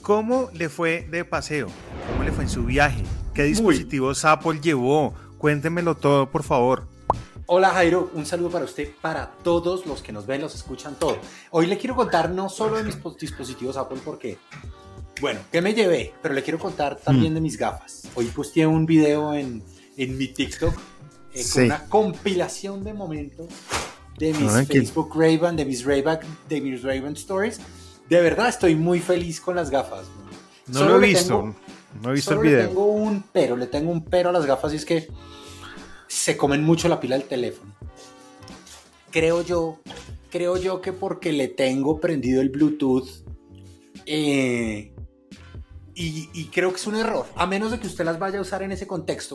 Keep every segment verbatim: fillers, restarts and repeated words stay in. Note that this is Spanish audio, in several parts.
¿Cómo le fue de paseo? ¿Cómo le fue en su viaje? ¿Qué dispositivos Uy. Apple llevó? Cuéntemelo todo, por favor. Hola Jairo, un saludo para usted, para todos los que nos ven, los escuchan todo. Hoy le quiero contar no solo de mis dispositivos Apple porque, bueno, que me llevé, pero le quiero contar también mm. de mis gafas. Hoy posteé un video en, en mi TikTok eh, sí. con una compilación de momentos de mis Ay, Facebook qué... Ray-Ban, de mis Ray-Ban, de mis Ray-Ban Stories. De verdad estoy muy feliz con las gafas. No solo lo he visto, tengo, no he visto el video. Le tengo un pero, le tengo un pero a las gafas y es que se comen mucho la pila del teléfono. Creo yo, creo yo que porque le tengo prendido el Bluetooth eh, y, y creo que es un error, a menos de que usted las vaya a usar en ese contexto.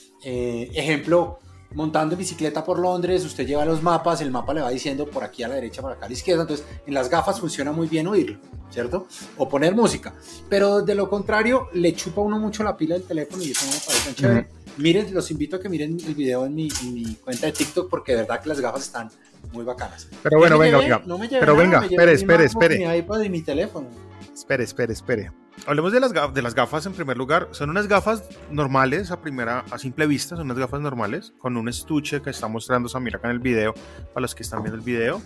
Eh, ejemplo, montando en bicicleta por Londres, usted lleva los mapas, el mapa le va diciendo por aquí a la derecha, por acá a la izquierda, entonces en las gafas funciona muy bien oírlo, ¿cierto? O poner música, pero de lo contrario le chupa uno mucho la pila del teléfono y eso no me parece tan chévere. Uh-huh. Miren, los invito a que miren el video en mi, en mi cuenta de TikTok porque de verdad que las gafas están muy bacanas. Pero bueno, venga, venga. No me llevé pero nada, venga, me espere, espere, espere. Mi iPad y mi teléfono. Espere, espere, espere. Hablemos de las, gaf- de las gafas en primer lugar. Son unas gafas normales a primera, a simple vista, son unas gafas normales con un estuche que está mostrando Samir acá en el video, para los que están viendo el video.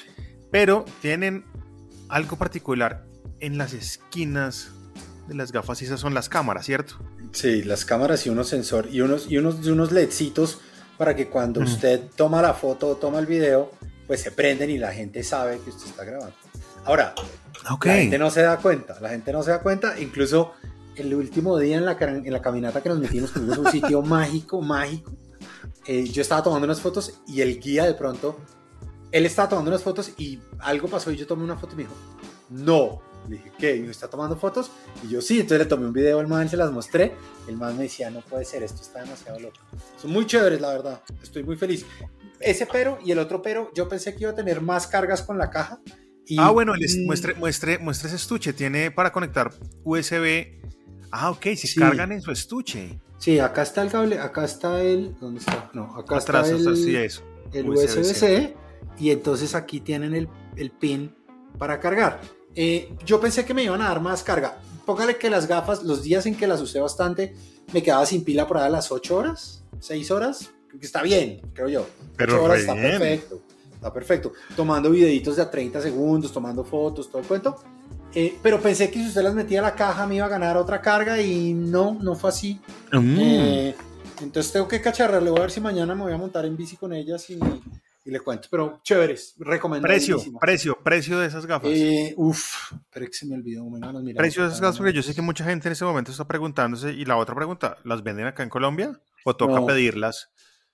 Pero tienen algo particular en las esquinas de las gafas y esas son las cámaras, ¿cierto? Sí, las cámaras y unos sensores y unos, y unos, y unos LEDcitos para que cuando mm. usted toma la foto o toma el video, pues se prenden y la gente sabe que usted está grabando. Ahora, okay. la gente no se da cuenta, la gente no se da cuenta, incluso el último día en la, en la caminata que nos metimos, que fuimos a un sitio mágico, mágico, eh, yo estaba tomando unas fotos y el guía de pronto, él estaba tomando unas fotos y algo pasó y yo tomé una foto y me dijo, no. Le dije, ¿qué? ¿Me está tomando fotos? Y yo, sí, entonces le tomé un video al man, se las mostré. El man me decía, no puede ser, esto está demasiado loco. Son muy chéveres, la verdad. Estoy muy feliz. Ese pero y el otro pero, yo pensé que iba a tener más cargas con la caja. Y, ah, bueno, les muestre, muestre, muestre ese estuche. Tiene para conectar U S B. Ah, ok, se sí. cargan en su estuche. Sí, acá está el cable, acá está el... ¿Dónde está? No, acá Atrás, está el, sí, eso. el U S B-C. Y entonces aquí tienen el, el pin para cargar. Eh, yo pensé que me iban a dar más carga. Póngale que las gafas, los días en que las usé bastante, me quedaba sin pila por ahí a las ocho horas, seis horas, que está bien, creo yo. Pero ocho horas bien. Está perfecto, está perfecto. Tomando videitos de a treinta segundos, tomando fotos, todo el cuento. Eh, pero pensé que si usted las metía a la caja me iba a ganar otra carga y no, no fue así. Mm. Eh, entonces tengo que cacharrarle, voy a ver si mañana me voy a montar en bici con ellas y... y le cuento, pero chéveres, recomendadísimo. Precio, precio, precio de esas gafas. Eh, uf, pero que se me olvidó. Bueno, nos precio de esas gafas, porque yo sé que mucha gente en ese momento está preguntándose. Y la otra pregunta, ¿las venden acá en Colombia o toca no. pedirlas?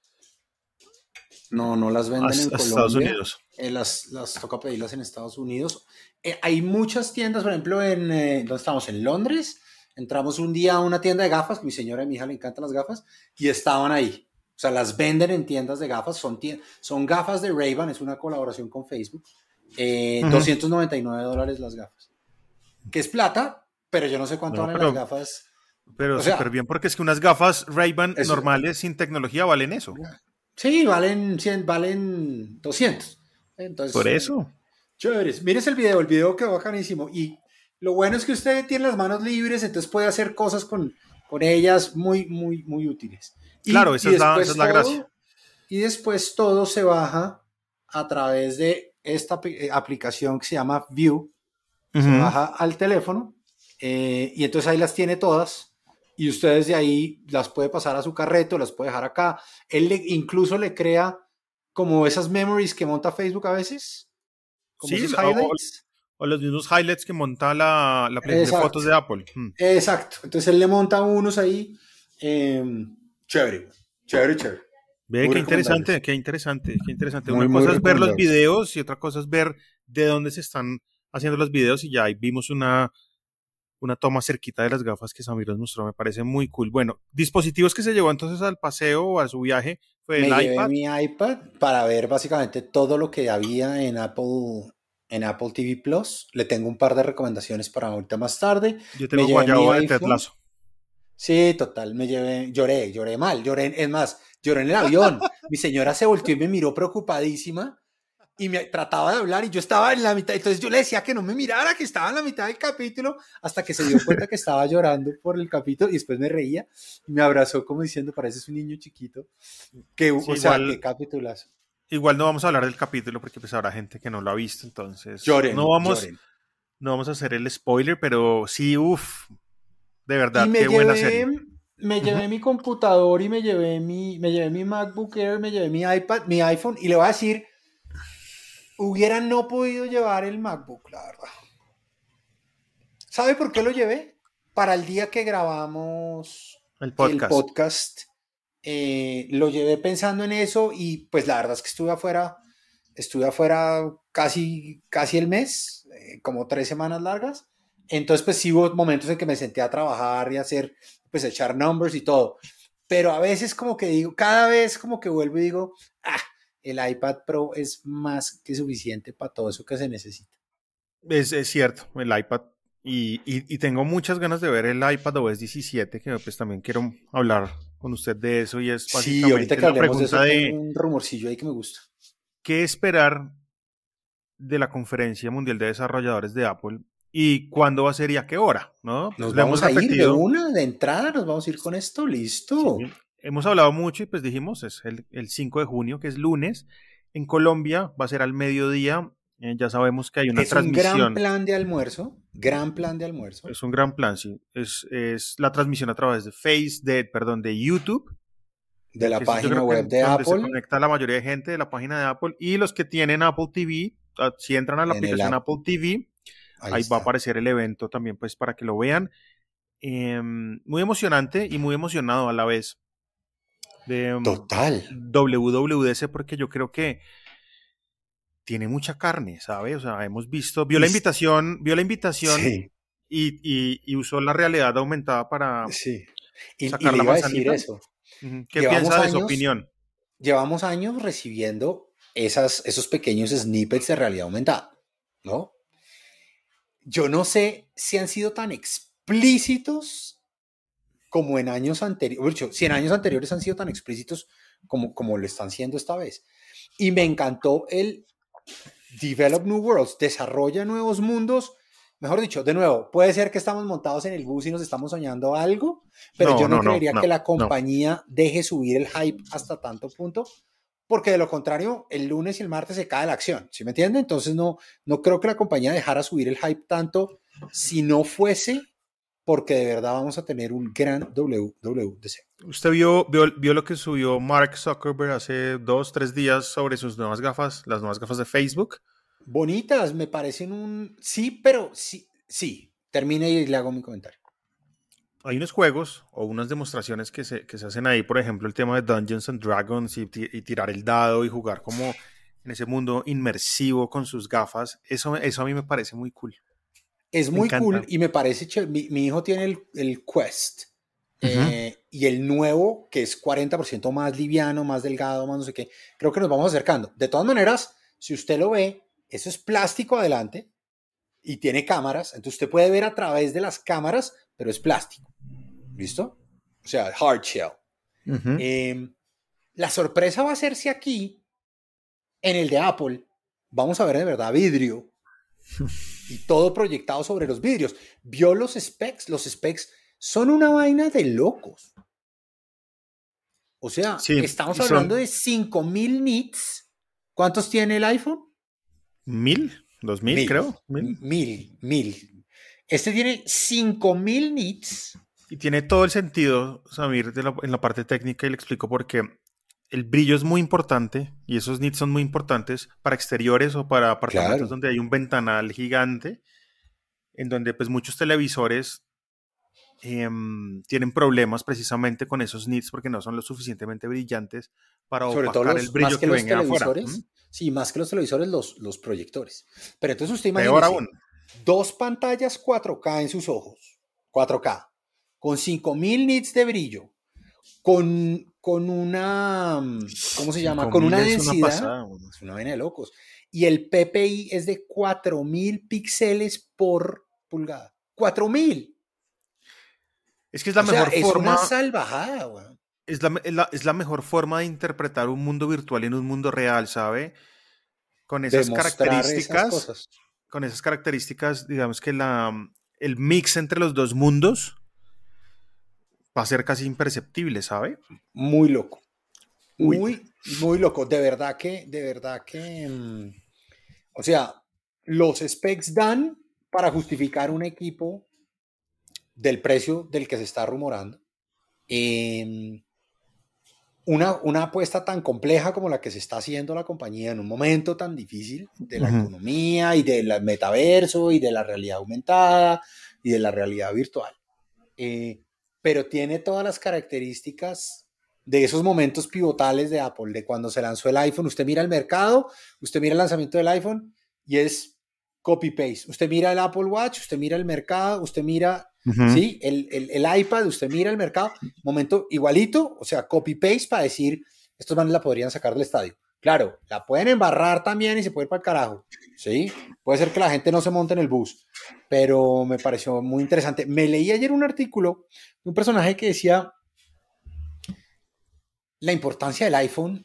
No, no las venden a, en a Colombia. Estados Unidos. Eh, las, las toca pedirlas en Estados Unidos. Eh, hay muchas tiendas, por ejemplo, en eh, ¿dónde estamos? En Londres. Entramos un día a una tienda de gafas, mi señora y mi hija le encantan las gafas, y estaban ahí. O sea, las venden en tiendas de gafas, son, tien- son gafas de Ray-Ban, es una colaboración con Facebook. Eh, uh-huh. doscientos noventa y nueve dólares las gafas. Que es plata, pero yo no sé cuánto no, valen pero, las gafas. Pero súper bien, porque es que unas gafas Ray-Ban eso, normales sin tecnología valen eso. Sí, valen, cien, valen doscientos. Entonces, por eso. Chéveres. Mires el video, el video quedó bacanísimo. Y lo bueno es que usted tiene las manos libres, entonces puede hacer cosas con, con ellas muy, muy, muy útiles. Y, claro, esa, y es la, esa es la todo, gracia. Y después todo se baja a través de esta aplicación que se llama View. Uh-huh. Se baja al teléfono eh, y entonces ahí las tiene todas y ustedes de ahí las puede pasar a su carreto, las puede dejar acá. Él le, incluso le crea como esas memories que monta Facebook a veces. Como sí, esos highlights. O, o los mismos highlights que monta la, la aplicación de fotos de Apple. Hmm. Exacto. Entonces él le monta unos ahí. Eh, Chévere, chévere, chévere. Ve, muy qué interesante, qué interesante, qué interesante. Muy, una muy cosa es ver los videos y otra cosa es ver de dónde se están haciendo los videos y ya ahí vimos una, una toma cerquita de las gafas que Samir nos mostró, me parece muy cool. Bueno, dispositivos que se llevó entonces al paseo o a su viaje fue me el llevé iPad. mi iPad para ver básicamente todo lo que había en Apple, en Apple T V Plus. Le tengo un par de recomendaciones para ahorita más tarde. Yo tengo guayabo de Ted Lasso. Sí, total, me llevé, lloré, lloré mal, lloré, es más, lloré en el avión. Mi señora se volteó y me miró preocupadísima y me trataba de hablar y yo estaba en la mitad, entonces yo le decía que no me mirara, que estaba en la mitad del capítulo, hasta que se dio cuenta que estaba llorando por el capítulo y después me reía y me abrazó como diciendo, pareces un niño chiquito, que, Sí, o sea, igual, qué capitulazo. igual no vamos a hablar del capítulo porque pues habrá gente que no lo ha visto, entonces no Lloren, vamos, lloren. no vamos a hacer el spoiler, pero sí, uff, de Y verdad, me qué buena llevé, serie. me Uh-huh. llevé mi computador y me llevé mi, me llevé mi MacBook Air, me llevé mi iPad, mi iPhone y le voy a decir, hubiera no podido llevar el MacBook, la verdad. ¿Sabe por qué lo llevé? Para el día que grabamos El el podcast. podcast, eh, lo llevé pensando en eso y pues la verdad es que estuve afuera, estuve afuera casi, casi el mes, eh, como tres semanas largas. Entonces pues sí hubo momentos en que me senté a trabajar y hacer, pues echar numbers y todo. Pero a veces como que digo, cada vez como que vuelvo y digo, ah, el iPad Pro es más que suficiente para todo eso que se necesita. Es, es cierto, el iPad. Y, y, y tengo muchas ganas de ver el iPadOS diecisiete, que pues también quiero hablar con usted de eso. Y es Sí, ahorita básicamente que la hablemos de pregunta eso, tengo de un rumorcillo ahí que me gusta. qué esperar de la Conferencia Mundial de Desarrolladores de Apple y cuándo va a ser y a qué hora, ¿no? Nos Lo hemos vamos a ir de repetido. una, de entrada, nos vamos a ir con esto, Sí, listo. hemos hablado mucho y pues dijimos, es el, el cinco de junio, que es lunes. En Colombia va a ser al mediodía. Eh, ya sabemos que hay una Es un gran transmisión. plan de almuerzo, gran plan de almuerzo. Es un gran plan, sí. Es, es la transmisión a través de Face, de, perdón, de YouTube, De la que es yo página creo que web en de donde se Apple, conecta la mayoría de gente de la página de Apple. Y los que tienen Apple T V, ah, si entran a la en el aplicación app, Apple T V, ahí ahí va a está. aparecer el evento también, pues para que lo vean. Eh, muy emocionante y muy emocionado a la vez de um, Total. W W D C, porque yo creo que tiene mucha carne, ¿sabe? O sea, hemos visto, vio Y, la invitación, vio la invitación sí, y, y, y usó la realidad aumentada para sí. Y, y sacar le la iba a decir manzanita. eso. Ujú. ¿Qué Llevamos piensa de su años, opinión? llevamos años recibiendo esas, esos pequeños snippets de realidad aumentada, ¿no? Yo no sé si han sido tan explícitos como en años anteriores, si en años anteriores han sido tan explícitos como, como lo están siendo esta vez. Y me encantó el Develop New Worlds, desarrolla nuevos mundos. Mejor dicho, de nuevo, puede ser que estamos montados en el bus y nos estamos soñando algo, pero No, yo no no, no, creería que no, la no. compañía deje subir el hype hasta tanto punto, porque de lo contrario, el lunes y el martes se cae la acción, ¿sí me entiende? Entonces no, no creo que la compañía dejara subir el hype tanto si no fuese porque de verdad vamos a tener un gran W W D C. ¿Usted vio, vio, vio lo que subió Mark Zuckerberg hace dos, tres días sobre sus nuevas gafas, las nuevas gafas de Facebook? Bonitas, me parecen un... Sí, pero sí, sí. Termine y le hago mi comentario. Hay unos juegos o unas demostraciones que se, que se hacen ahí, por ejemplo, el tema de Dungeons and Dragons y, y tirar el dado y jugar como en ese mundo inmersivo con sus gafas. Eso, eso a mí me parece muy cool. Es Me muy cool encanta. y me parece chévere. Mi, mi hijo tiene el, el Quest Uh-huh. eh, y el nuevo, que es cuarenta por ciento más liviano, más delgado, más no sé qué. Creo que nos vamos acercando. De todas maneras, si usted lo ve, eso es plástico adelante y tiene cámaras. Entonces usted puede ver a través de las cámaras, pero es plástico. ¿Listo? O sea, hard shell. Uh-huh. Eh, la sorpresa va a ser si aquí, en el de Apple, vamos a ver de verdad vidrio y todo proyectado sobre los vidrios. Vio los specs, los specs son una vaina de locos. O sea, Sí, estamos y hablando son de cinco mil nits. ¿Cuántos tiene el iPhone? mil, dos mil, Mil, creo. Mil. mil, mil. Este tiene cinco mil nits. Y tiene todo el sentido, Samir, de la, en la parte técnica, y le explico por qué. El brillo es muy importante y esos nits son muy importantes para exteriores o para apartamentos Claro. donde hay un ventanal gigante, en donde pues muchos televisores eh, tienen problemas precisamente con esos nits porque no son lo suficientemente brillantes para Sobre todo opacar el los, más brillo que que los venga de afuera. ¿Mm? televisores. Sí, más que los televisores, los, los proyectores. Pero entonces usted Peor aún. imagínese, dos pantallas cuatro K en sus ojos, cuatro K, con cinco mil nits de brillo, con, con una, ¿cómo se llama? Con cinco mil una es una densidad, pasada. Bueno. es una vaina de locos. Y el P P I es de cuatro mil píxeles por pulgada. cuatro mil. Es que es la O sea, mejor es una forma, salvajada, weón. es la, es, la, es la mejor forma de interpretar un mundo virtual en un mundo real, ¿sabe? con esas características, esas cosas. con esas características, digamos que la, el mix entre los dos mundos va a ser casi imperceptible, ¿sabe? Muy loco. Uy. Muy, muy loco. De verdad que, de verdad que, um, o sea, los specs dan para justificar un equipo del precio del que se está rumorando. Eh, una, una apuesta tan compleja como la que se está haciendo la compañía en un momento tan difícil de la Uh-huh. economía y del metaverso y de la realidad aumentada y de la realidad virtual. Eh, pero tiene todas las características de esos momentos pivotales de Apple, de cuando se lanzó el iPhone. Usted mira el mercado, usted mira el lanzamiento del iPhone y es copy-paste. Usted mira el Apple Watch, usted mira el mercado, usted mira uh-huh. ¿sí? el, el, el iPad, usted mira el mercado, momento igualito, o sea, copy-paste para decir, estos manes la podrían sacar del estadio. Claro, la pueden embarrar también y se puede ir para el carajo, ¿sí? Puede ser que la gente no se monte en el bus, pero me pareció muy interesante. Me leí ayer un artículo de un personaje que decía la importancia del iPhone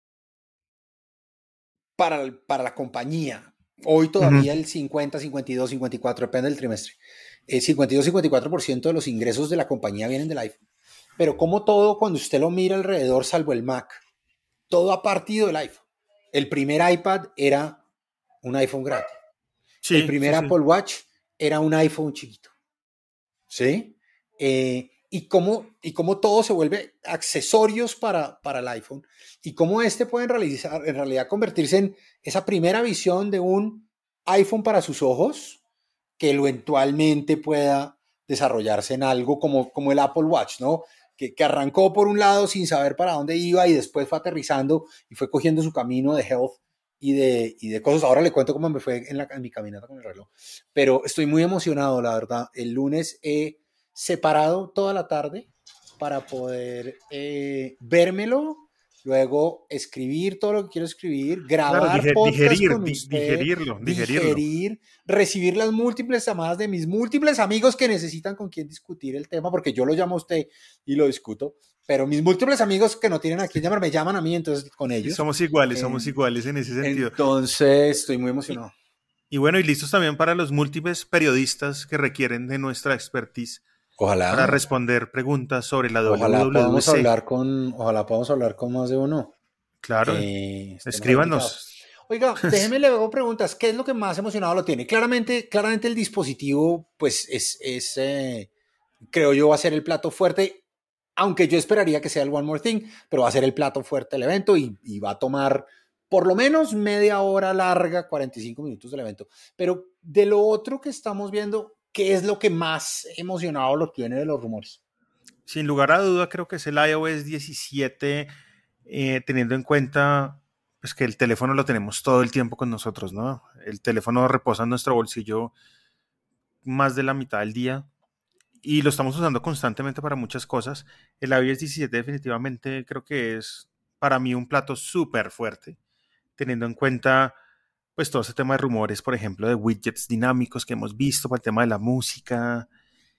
para, para la compañía. Hoy todavía uh-huh. el cincuenta, cincuenta y dos, cincuenta y cuatro, depende del trimestre. El cincuenta y dos, cincuenta y cuatro por ciento de los ingresos de la compañía vienen del iPhone. Pero como todo, cuando usted lo mira alrededor, salvo el Mac, todo ha partido del iPhone. El primer iPad era un iPhone gratis. Sí, el primer sí, Apple sí. Watch era un iPhone chiquito. ¿Sí? Eh, y cómo, y cómo todo se vuelve accesorios para, para el iPhone y cómo este puede en, realizar, en realidad convertirse en esa primera visión de un iPhone para sus ojos que eventualmente pueda desarrollarse en algo como, como el Apple Watch, ¿no? Que, que arrancó por un lado sin saber para dónde iba y después fue aterrizando y fue cogiendo su camino de health y de, y de cosas. Ahora le cuento cómo me fue en, la, en mi caminata con el reloj. Pero estoy muy emocionado, la verdad. El lunes he separado toda la tarde para poder eh, vérmelo, luego escribir todo lo que quiero escribir, grabar claro, diger, podcast digerir, con di, usted, digerirlo, digerirlo. digerir, recibir las múltiples llamadas de mis múltiples amigos que necesitan con quien discutir el tema, porque yo lo llamo a usted y lo discuto, pero mis múltiples amigos que no tienen a quién llamar, me llaman a mí, entonces con ellos. Sí, somos iguales, eh, somos iguales en ese sentido. Entonces estoy muy emocionado. Y, y bueno, y listos también para los múltiples periodistas que requieren de nuestra expertise. Ojalá. Para responder preguntas sobre la ojalá W W D C. Podamos hablar con, ojalá podamos hablar con más de uno. Claro, eh, escríbanos. Oiga, déjeme le hago preguntas. ¿Qué es lo que más emocionado lo tiene? Claramente, claramente el dispositivo, pues es, es eh, creo yo, va a ser el plato fuerte, aunque yo esperaría que sea el One More Thing, pero va a ser el plato fuerte del evento y, y va a tomar por lo menos media hora larga, cuarenta y cinco minutos del evento. Pero de lo otro que estamos viendo, ¿qué es lo que más emocionado lo tiene de los rumores? Sin lugar a duda, creo que es el iOS diecisiete, eh, teniendo en cuenta pues, que el teléfono lo tenemos todo el tiempo con nosotros, ¿no? El teléfono reposa en nuestro bolsillo más de la mitad del día y lo estamos usando constantemente para muchas cosas. El iOS diecisiete definitivamente creo que es para mí un plato súper fuerte, teniendo en cuenta pues todo ese tema de rumores, por ejemplo, de widgets dinámicos que hemos visto para el tema de la música.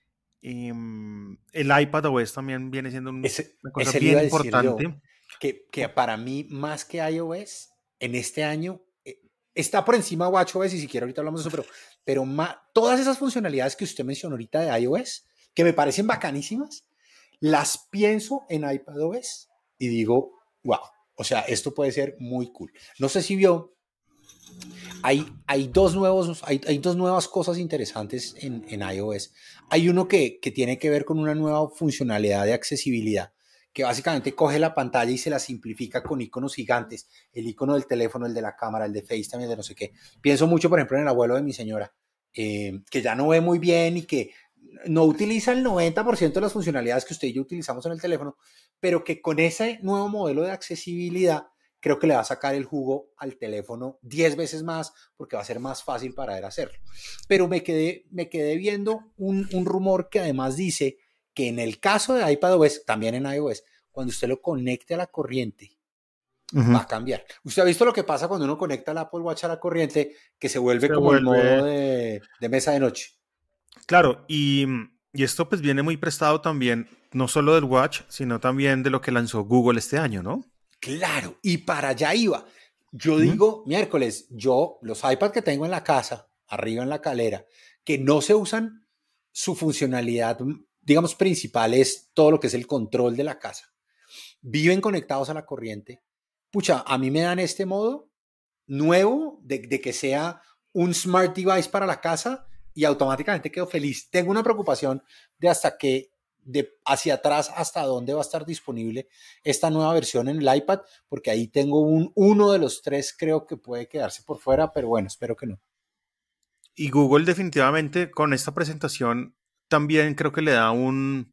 Um, el iPadOS también viene siendo un, ese, una cosa ese bien importante. Yo, que, que para mí, más que iOS, en este año eh, está por encima de WatchOS, y si quiere ahorita hablamos de eso, pero, pero más, todas esas funcionalidades que usted mencionó ahorita de iOS, que me parecen bacanísimas, las pienso en iPadOS y digo, wow, o sea, esto puede ser muy cool. No sé si vio, hay, hay, dos, nuevos, hay, hay dos nuevas cosas interesantes en, en iOS. Hay uno que, que tiene que ver con una nueva funcionalidad de accesibilidad, que básicamente coge la pantalla y se la simplifica con iconos gigantes. El icono del teléfono, el de la cámara, el de FaceTime, el de no sé qué. Pienso mucho, por ejemplo, en el abuelo de mi señora, eh, que ya no ve muy bien y que no utiliza el noventa por ciento de las funcionalidades que usted y yo utilizamos en el teléfono, pero que con ese nuevo modelo de accesibilidad creo que le va a sacar el jugo al teléfono diez veces más porque va a ser más fácil para él hacerlo. Pero me quedé, me quedé viendo un, un rumor que además dice que en el caso de iPadOS, también en iOS, cuando usted lo conecte a la corriente, uh-huh. va a cambiar. ¿Usted ha visto lo que pasa cuando uno conecta el Apple Watch a la corriente, que se vuelve se como vuelve... el modo de, de mesa de noche? Claro, y, y esto pues viene muy prestado también, no solo del Watch, sino también de lo que lanzó Google este año, ¿no? Claro, y para allá iba. Yo ¿Mm? digo, miércoles, yo, los iPads que tengo en la casa, arriba en la calera, que no se usan, su funcionalidad, digamos, principal es todo lo que es el control de la casa. Viven conectados a la corriente. Pucha, a mí me dan este modo nuevo de, de que sea un smart device para la casa y automáticamente quedo feliz. Tengo una preocupación de hasta qué, de hacia atrás hasta dónde va a estar disponible esta nueva versión en el iPad, porque ahí tengo un, uno de los tres creo que puede quedarse por fuera, pero bueno, espero que no. Y Google definitivamente con esta presentación también creo que le da un,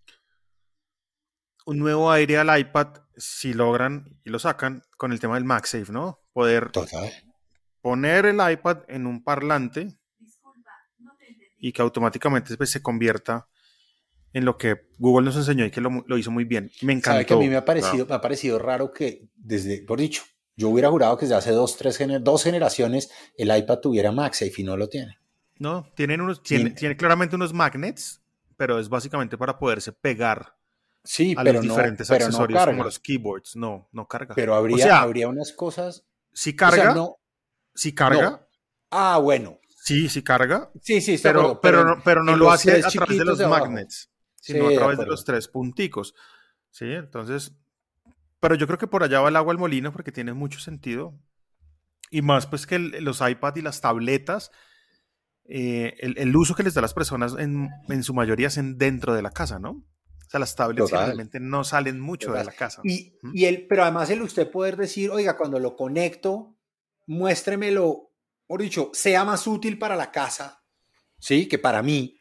un nuevo aire al iPad si logran y lo sacan con el tema del MagSafe, ¿no? Poder Total. poner el iPad en un parlante y que automáticamente pues, se convierta en lo que Google nos enseñó y que lo, lo hizo muy bien. Me Sabe que a mí me encantó. ha parecido, ¿No? me ha parecido raro que desde, por dicho, yo hubiera jurado que desde hace dos, tres, gener dos generaciones el iPad tuviera MagSafe y no lo tiene. No, tienen unos, tiene, Tiene, tiene claramente unos magnets, pero es básicamente para poderse pegar sí, a los pero no, diferentes pero no accesorios como carga. los keyboards. No, no carga. Pero O habría, sea, habría unas cosas, sí o sea, carga, no, sí no. carga, Ah, bueno. sí, sí carga, Sí, sí, estoy de pero, acuerdo, pero pero, en, no- pero no en lo los hace tres a través de chiquitos los de abajo. magnets, Sí, sino a de través de los acuerdo. tres punticos. Sí, entonces, pero yo creo que por allá va el agua al molino porque tiene mucho sentido. Y más pues que el- los iPad y las tabletas, eh, el, el uso que les da a las personas en, en su mayoría es en dentro de la casa, ¿no? O sea, las tablets Total, generalmente no salen mucho de total. la casa. Y, ¿Mm? y el, pero además el usted poder decir, oiga, cuando lo conecto, muéstremelo, por dicho, sea más útil para la casa, ¿sí? Que para mí.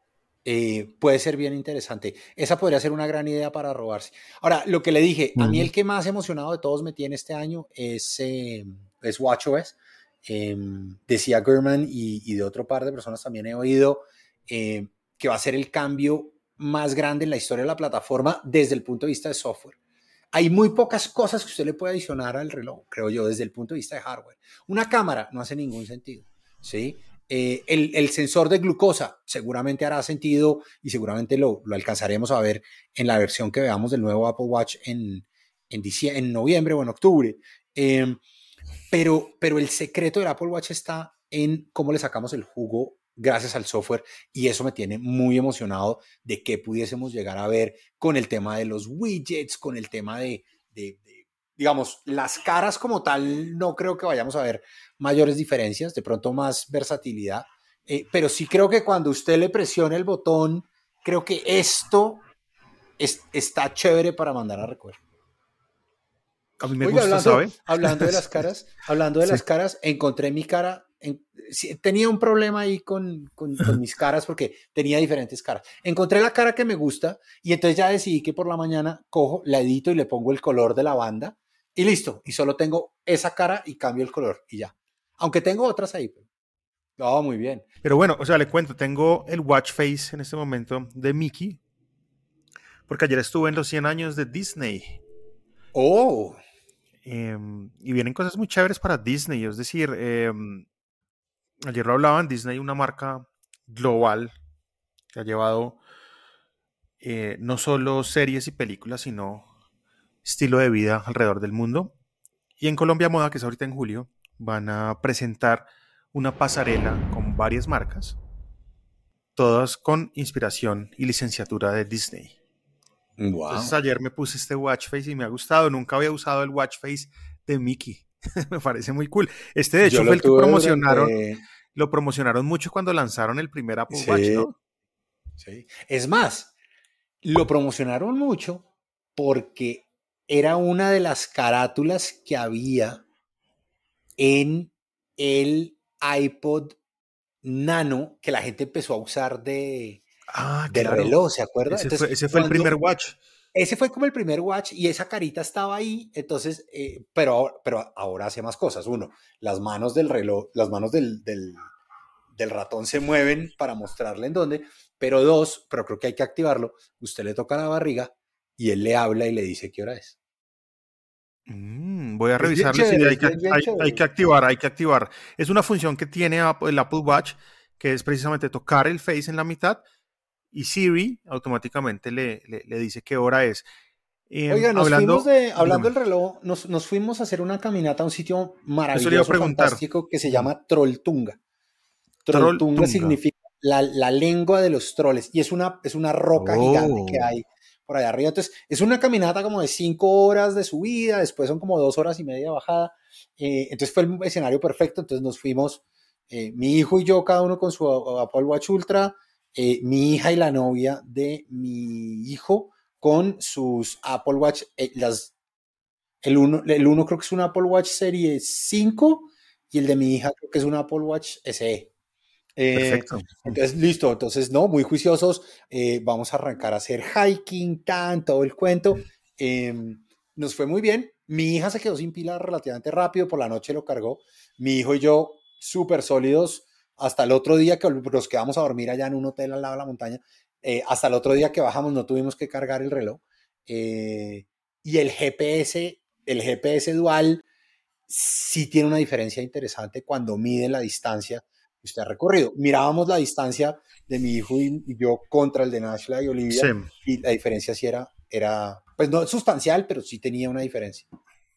Eh, puede ser bien interesante. Esa podría ser una gran idea para robarse. Ahora, lo que le dije, a mí Ujú. el que más emocionado de todos me tiene este año es, eh, es WatchOS. Eh, decía Gurman y, y de otro par de personas también he oído eh, que va a ser el cambio más grande en la historia de la plataforma desde el punto de vista de software. Hay muy pocas cosas que usted le puede adicionar al reloj, creo yo, desde el punto de vista de hardware. Una cámara no hace ningún sentido, ¿sí? Eh, el, el, sensor de glucosa seguramente hará sentido y seguramente lo, lo, alcanzaremos a ver en la versión que veamos del nuevo Apple Watch en, en, diciembre, en noviembre o en octubre. Eh, pero, pero el secreto del Apple Watch está en cómo le sacamos el jugo gracias al software y eso me tiene muy emocionado de qué pudiésemos llegar a ver con el tema de los widgets, con el tema de, de, de digamos, las caras como tal, no creo que vayamos a ver mayores diferencias, de pronto más versatilidad, eh, pero sí creo que cuando usted le presione el botón, creo que esto es, está chévere para mandar a recuerdo. A mí me Oiga, gusta, hablando, ¿sabe? hablando de las caras, hablando de Sí. las caras, encontré mi cara, en, tenía un problema ahí con, con, con mis caras porque tenía diferentes caras. Encontré la cara que me gusta y entonces ya decidí que por la mañana cojo, la edito y le pongo el color de la banda y listo. Y solo tengo esa cara y cambio el color y ya. Aunque tengo otras ahí. Oh, muy bien. Pero bueno, o sea, le cuento, tengo el watch face en este momento de Mickey, porque ayer estuve en los cien años de Disney. Oh. Eh, y vienen cosas muy chéveres para Disney, es decir, eh, ayer lo hablaban, Disney, una marca global que ha llevado eh, no solo series y películas, sino estilo de vida alrededor del mundo. Y en Colombia Moda, que es ahorita en julio, van a presentar una pasarela con varias marcas, todas con inspiración y licenciatura de Disney. Entonces Wow. ayer me puse este watch face y me ha gustado. Nunca había usado el watch face de Mickey. Me parece muy cool. Este de Yo hecho fue lo el que tuve promocionaron, durante... lo promocionaron mucho cuando lanzaron el primer Apple Watch, Sí, ¿no? sí. Es más, lo promocionaron mucho porque era una de las carátulas que había en el iPod Nano que la gente empezó a usar de, Ah, de claro. reloj, ¿se acuerda? Ese fue, Entonces, ese fue el primer cuando watch. ese fue como el primer watch y esa carita estaba ahí, entonces, eh, pero, pero ahora hace más cosas. Uno, las manos del reloj, las manos del, del, del ratón se mueven para mostrarle en dónde, pero dos, pero creo que hay que activarlo, usted le toca la barriga y él le habla y le dice qué hora es. Mm, voy a Es bien revisarlo. Sí, chévere, hay es que, bien, bien hay, hay chévere. que activar, hay que activar. Es una función que tiene el Apple Watch, que es precisamente tocar el face en la mitad y Siri automáticamente le, le, le dice qué hora es. Eh, Oiga, nos fuimos hablando, de, hablando dígame, del reloj, nos, nos fuimos a hacer una caminata a un sitio eso le iba a maravilloso, preguntar. fantástico, que se Ujú. llama Trolltunga. Troll Trolltunga Tunga. significa la, la lengua de los troles y es una, es una roca gigante que Oh, hay por allá arriba. Entonces, es una caminata como de cinco horas de subida, después son como dos horas y media de bajada. Eh, entonces fue el escenario perfecto. Entonces nos fuimos, eh, mi hijo y yo, cada uno con su Apple Watch Ultra, eh, mi hija y la novia de mi hijo con sus Apple Watch, eh, las, el, uno, el uno creo que es un Apple Watch Serie cinco y el de mi hija creo que es un Apple Watch S E. Eh, perfecto. entonces, listo, entonces, no, muy juiciosos, eh, vamos a arrancar a hacer hiking, tan, todo el cuento. Eh, nos fue muy bien. Mi hija se quedó sin pila relativamente rápido, por la noche lo cargó. Mi hijo y yo, súper sólidos, hasta el otro día que nos quedamos a dormir allá en un hotel al lado de la montaña. Eh, hasta el otro día que bajamos no tuvimos que cargar el reloj. Eh, y el G P S, el G P S dual, sí tiene una diferencia interesante cuando mide la distancia que usted ha recorrido. Mirábamos la distancia de mi hijo y, y yo contra el de Nashla y Olivia Sí. y la diferencia sí era, era, pues no sustancial, pero sí tenía una diferencia.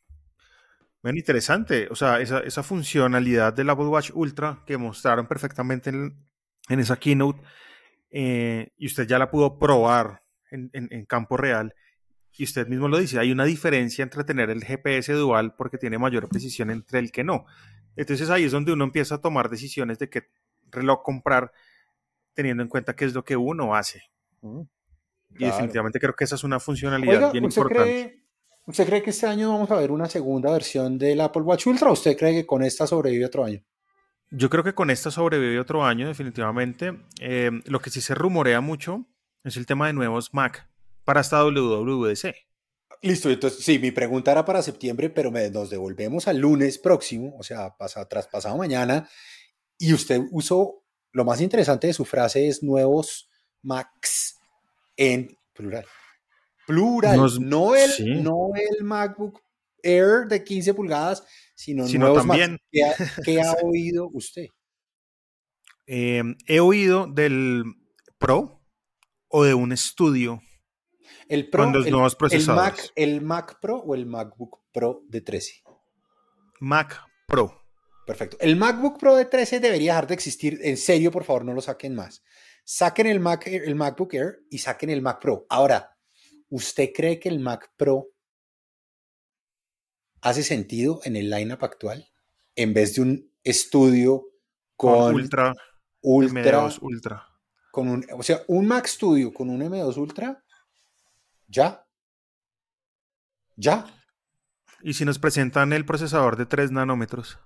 Bien interesante. O sea, esa, esa funcionalidad del Apple Watch Ultra que mostraron perfectamente en, en esa keynote, eh, y usted ya la pudo probar en, en, en campo real. Y usted mismo lo dice, hay una diferencia entre tener el G P S dual porque tiene mayor precisión entre el que no. Entonces ahí es donde uno empieza a tomar decisiones de qué reloj comprar teniendo en cuenta qué es lo que uno hace. ¿Mm? Y Claro. definitivamente creo que esa es una funcionalidad Oiga, bien ¿usted importante. cree, ¿usted cree que este año vamos a ver una segunda versión del Apple Watch Ultra o usted cree que con esta sobrevive otro año? Yo creo que con esta sobrevive otro año, definitivamente. Eh, lo que sí se rumorea mucho es el tema de nuevos Mac para esta W W D C. Listo, entonces sí, mi pregunta era para septiembre, pero me, nos devolvemos al lunes próximo, o sea, pasa, tras pasado mañana, y usted usó, lo más interesante de su frase es nuevos Macs en plural. Plural, Nos, no el, sí, no el MacBook Air de quince pulgadas, sino sino nuevos Macs. también ¿Qué ha, qué ha sí. oído usted? Eh, he oído del Pro o de un estudio ¿El con Pro, los el, nuevos el Mac, procesadores. el Mac Pro o el MacBook Pro de trece? Mac Pro. Perfecto. El MacBook Pro de trece debería dejar de existir. En serio, por favor, no lo saquen más. Saquen el, Mac, el MacBook Air y saquen el Mac Pro. Ahora, ¿usted cree que el Mac Pro hace sentido en el lineup actual? En vez de un estudio Con con Ultra, M dos Ultra, Ultra. con un, o sea, un Mac Studio con un M dos Ultra, ya, ya, Y si nos presentan el procesador de tres nanómetros,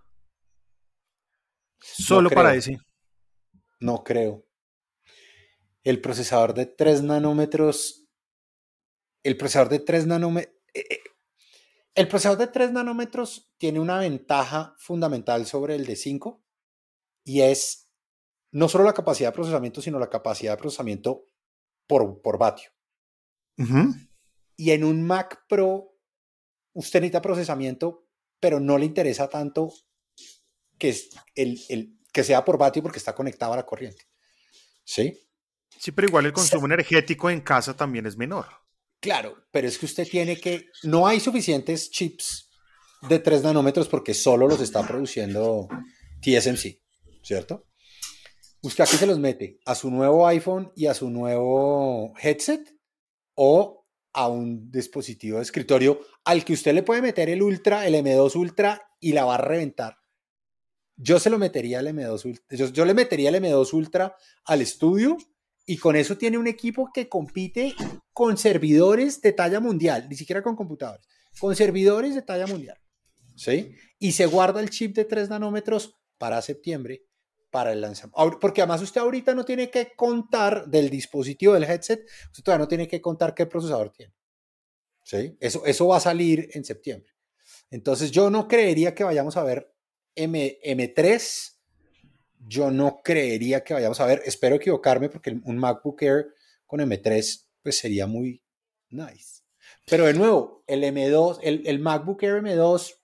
no solo para creo, ese. no creo. El procesador de tres nanómetros, el procesador de tres nanómetros, el procesador de tres nanómetros tiene una ventaja fundamental sobre el de cinco y es no solo la capacidad de procesamiento, sino la capacidad de procesamiento por, por vatio. Ujú. Y en un Mac Pro, usted necesita procesamiento, pero no le interesa tanto que, es el, el, que sea por vatio porque está conectado a la corriente. ¿Sí? Sí, pero igual el consumo energético en casa también es menor. Claro, pero es que usted tiene que, no hay suficientes chips de tres nanómetros porque solo los está produciendo T S M C, ¿cierto? ¿Usted a qué se los mete? ¿A su nuevo iPhone y a su nuevo headset? ¿O a un dispositivo de escritorio al que usted le puede meter el Ultra, el M dos Ultra y la va a reventar? Yo se lo metería al M dos Ultra. Yo, yo le metería el M dos Ultra al estudio y con eso tiene un equipo que compite con servidores de talla mundial, ni siquiera con computadores, con servidores de talla mundial. ¿Sí? Y se guarda el chip de tres nanómetros para septiembre, para el lanzamiento. Porque además usted ahorita no tiene que contar del dispositivo del headset, usted todavía no tiene que contar qué procesador tiene. ¿Sí? Eso, eso va a salir en septiembre. Entonces yo no creería que vayamos a ver M, M3, yo no creería que vayamos a ver, espero equivocarme porque un MacBook Air con M tres pues sería muy nice. Pero de nuevo, el M dos, el, el MacBook Air M dos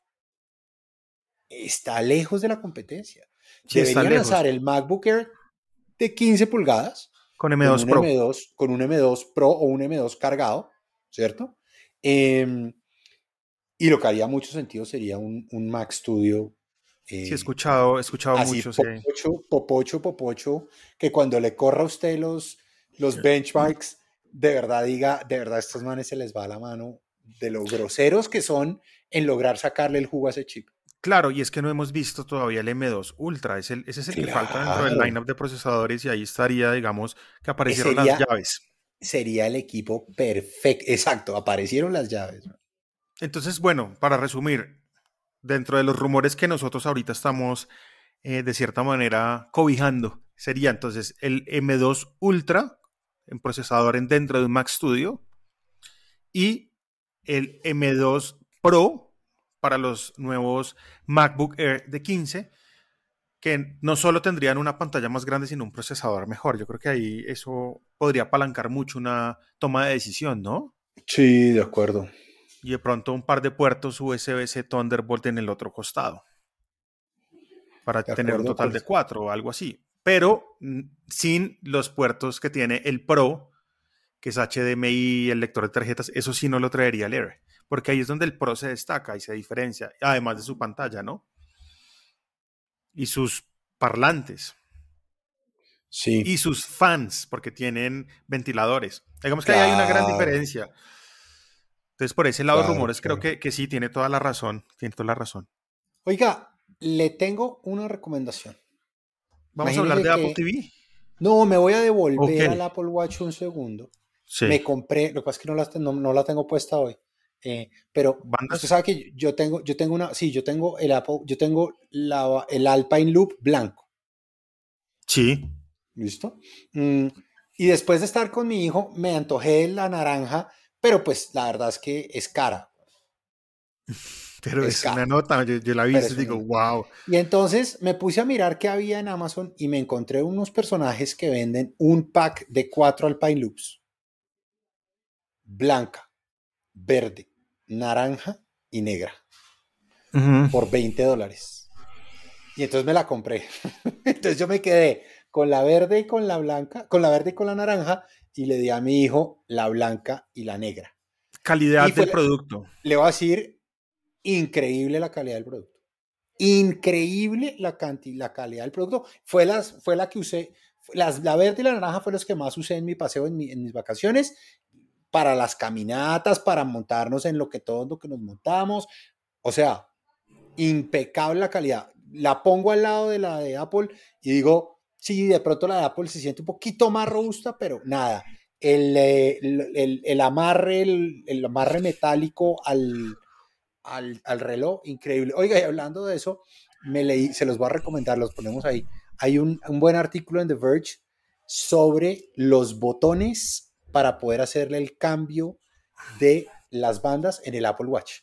está lejos de la competencia. Sí, está Deberían lejos. lanzar el MacBook Air de quince pulgadas Con con M dos un Pro. M dos, con un M dos Pro o un M dos cargado, ¿cierto? Eh, y lo que haría mucho sentido sería un, un Mac Studio. Sí, he eh, escuchado, he escuchado Así mucho, sí. popocho, popocho, popocho, que cuando le corra a usted los, los benchmarks, de verdad diga, de verdad a estos manes se les va la mano de lo groseros que son en lograr sacarle el jugo a ese chip. Claro, y es que no hemos visto todavía el M dos Ultra, es el, ese es el que falta dentro del Claro. lineup de procesadores y ahí estaría, digamos, que Eh, aparecieron las Sería, llaves. sería el equipo perfecto. Exacto, aparecieron las llaves. Entonces, bueno, para resumir, dentro de los rumores que nosotros ahorita estamos eh, de cierta manera cobijando, sería entonces el M dos Ultra en procesador en dentro de un Mac Studio y el M dos Pro para los nuevos MacBook Air de quince, que no solo tendrían una pantalla más grande, sino un procesador mejor. Yo creo que ahí eso podría apalancar mucho una toma de decisión, ¿no? Sí, de acuerdo. Y de pronto un par de puertos U S B-C Thunderbolt en el otro costado, para De tener un acuerdo, de total acuerdo. de cuatro o algo así. Pero mm, sin los puertos que tiene el Pro, que es H D M I, el lector de tarjetas, eso sí no lo traería el Air, porque ahí es donde el Pro se destaca y se diferencia, además de su pantalla, ¿no? Y sus parlantes. Sí, Y sus fans, porque tienen ventiladores. Digamos que ahí hay una gran claro, diferencia. Entonces, por ese lado, claro, rumores creo claro. que, que sí, tiene toda la razón. Tiene toda la razón. Oiga, le tengo una recomendación. Vamos a hablar Imagínese de Apple que T V. no, me voy a Ok. devolver al Apple Watch un segundo. Sí. Me compré, lo que pasa es que no la, no, no la tengo puesta hoy. Eh, pero usted ¿Bandas? sabe que yo tengo, yo tengo una, sí, yo tengo el Apple, yo tengo la, el Alpine Loop blanco. Sí. ¿Listo? Mm, y después de estar con mi hijo, me antojé de la naranja, pero pues la verdad es que es cara, Pero es es una cara, nota. Yo, yo la vi pero y es digo, una. wow. Y entonces me puse a mirar qué había en Amazon y me encontré unos personajes que venden un pack de cuatro Alpine Loops, blanca, verde, naranja y negra, Ujú. por veinte dólares. Y entonces me la compré. Entonces yo me quedé con la verde y con la blanca, con la verde y con la naranja, y le di a mi hijo la blanca y la negra. Calidad Y fue, del producto. le voy a decir, increíble la calidad del producto. Increíble la, canti, la calidad del producto. Fue, las, fue la que usé, las, la verde y la naranja fue los que más usé en mi paseo, en, mi, en mis vacaciones, para las caminatas, para montarnos en lo que todos lo que nos montamos. O sea, impecable la calidad. La pongo al lado de la de Apple y digo, sí, de pronto la de Apple se siente un poquito más robusta, pero nada. El, el, el, el amarre, el, el, amarre metálico al, al, al, reloj, increíble. Oiga, y hablando de eso, me leí, se los voy a recomendar, los ponemos ahí. Hay un, un buen artículo en The Verge sobre los botones para poder hacerle el cambio de las bandas en el Apple Watch.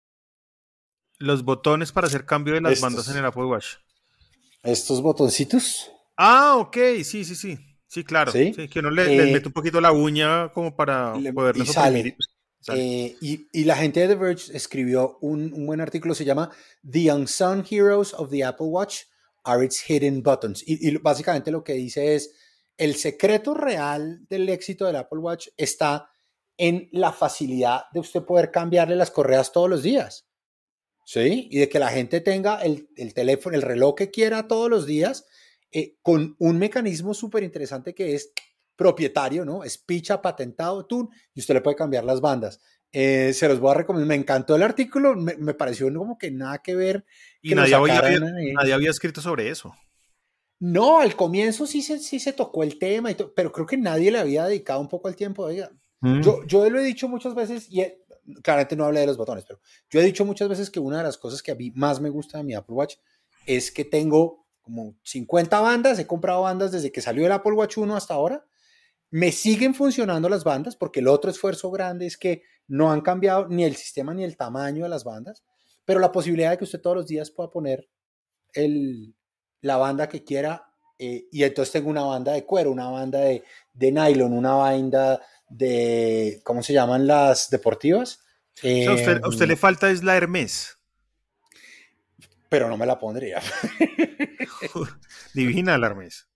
Los botones para hacer cambio de las bandas en Estos, el Apple Watch. estos botoncitos, Ah, ok. Sí, sí, sí. Sí, claro. ¿sí? Sí, que uno le, les mete un Eh, poquito la uña como para le, y poderlos oprimir y sale. pues, sale. Eh, y, y, la gente de The Verge escribió un, un, buen artículo, se llama The Unsung Heroes of the Apple Watch are its hidden buttons. Y, y básicamente lo que dice es, el secreto real del éxito del Apple Watch está en la facilidad de usted poder cambiarle las correas todos los días. ¿Sí? Y de que la gente tenga el, el teléfono, el reloj que quiera todos los días, eh, con un mecanismo súper interesante que es propietario, ¿no? Es picha, patentado, tú, y usted le puede cambiar las bandas. Eh, se los voy a recomendar. Me encantó el artículo, me, me pareció como que nada que ver Y que lo nadie había, sacaran. Eh. nadie había escrito sobre eso. No, al comienzo sí se, sí se tocó el tema, y to, pero creo que nadie le había dedicado un poco el tiempo. Oiga, Mm. yo, yo lo he dicho muchas veces, y he, claramente no hablé de los botones, pero yo he dicho muchas veces que una de las cosas que a mí más me gusta de mi Apple Watch es que tengo como cincuenta bandas, he comprado bandas desde que salió el Apple Watch uno hasta ahora, me siguen funcionando las bandas, porque el otro esfuerzo grande es que no han cambiado ni el sistema ni el tamaño de las bandas, pero la posibilidad de que usted todos los días pueda poner el, la banda que quiera, eh, y entonces tengo una banda de cuero, una banda de, de nylon, una banda de, ¿cómo se llaman las deportivas? O sea, a Eh, usted, a usted le falta es la Hermes. pero no me la pondría. Divina la Hermes.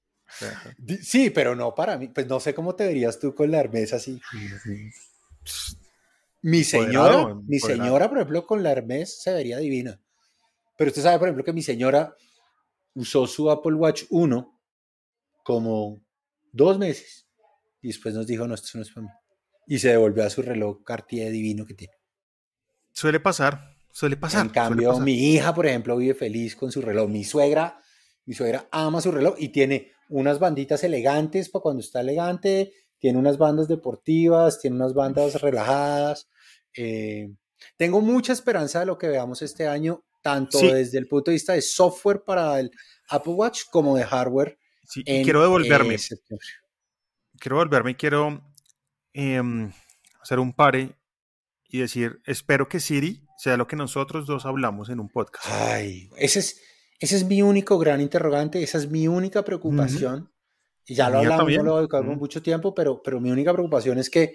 Sí, pero no para mí. Pues no sé cómo te verías tú con la Hermes así. Mi señora, Empoderado, mi empoderado. señora, por ejemplo, con la Hermes se vería divina. Pero usted sabe, por ejemplo, que mi señora usó su Apple Watch uno como dos meses y después nos dijo, no, esto no es para mí. Y se devolvió a su reloj Cartier divino que tiene. Suele pasar, suele En pasar, suele cambio, pasar. mi hija, por ejemplo, vive feliz con su reloj. Mi suegra, mi suegra ama su reloj y tiene unas banditas elegantes para cuando está elegante, tiene unas bandas deportivas, tiene unas bandas relajadas. Eh, tengo mucha esperanza de lo que veamos este año, tanto Sí, desde el punto de vista de software para el Apple Watch como de hardware sí, y quiero en eh, devolverme, septiembre. quiero devolverme y quiero em, hacer un pare y decir, espero que Siri sea lo que nosotros dos hablamos en un podcast. Ay, ese es, ese es mi único gran interrogante, esa es mi única Ujú. preocupación. Y La ya lo mía hablamos, no lo también. voy a educar por Ujú. mucho tiempo, pero, pero mi única preocupación es que,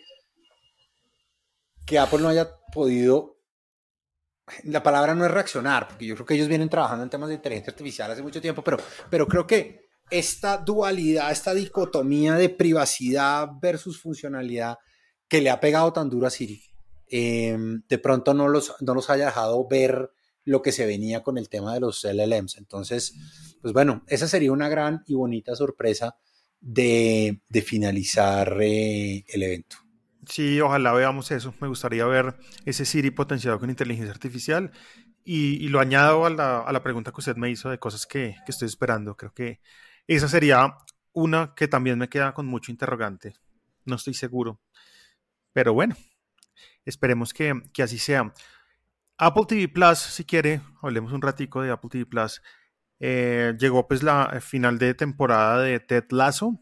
que Apple no haya podido, la palabra no es reaccionar, porque yo creo que ellos vienen trabajando en temas de inteligencia artificial hace mucho tiempo, pero, pero creo que esta dualidad, esta dicotomía de privacidad versus funcionalidad que le ha pegado tan duro a Siri, eh, de pronto no los, no los haya dejado ver lo que se venía con el tema de los L L Ms. Entonces, pues bueno, esa sería una gran y bonita sorpresa de, de finalizar eh, el evento. Sí, ojalá veamos eso. Me gustaría ver ese Siri potenciado con inteligencia artificial. Y, y lo añado a la, a la pregunta que usted me hizo de cosas que, que estoy esperando. Creo que esa sería una que también me queda con mucho interrogante. No estoy seguro. Pero bueno, esperemos que, que así sea. Apple T V Plus, si quiere, hablemos un ratico de Apple T V Plus. Eh, llegó pues la final de temporada de Ted Lasso.